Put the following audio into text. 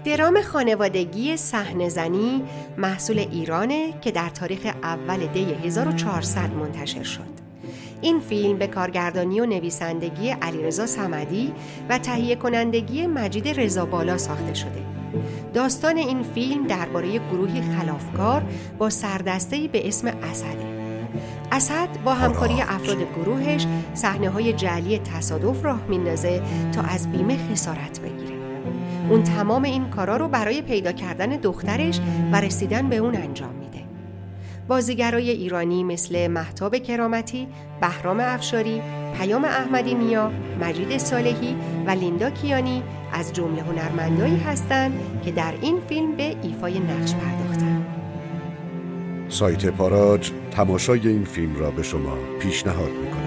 درام خانوادگی صحنه‌زنی محصول ایرانه که در تاریخ اول دی 1400 منتشر شد. این فیلم به کارگردانی و نویسندگی علیرضا صمدی و تهیه کنندگی مجید رضابالا ساخته شده. داستان این فیلم درباره گروهی خلافکار با سردسته‌ای به اسم اسده. اسد با همکاری افراد گروهش صحنه‌های جعلی تصادف راه میندازه تا از بیمه خسارت بگیره. اون تمام این کارا رو برای پیدا کردن دخترش و رسیدن به اون انجام میده. بازیگرای ایرانی مثل مهتاب کرامتی، بهرام افشاری، پیام احمدی نیا، مجید صالحی و لیندا کیانی از جمله هنرمندایی هستند که در این فیلم به ایفای نقش پرداختند. سایت پاراج تماشای این فیلم را به شما پیشنهاد می‌کند.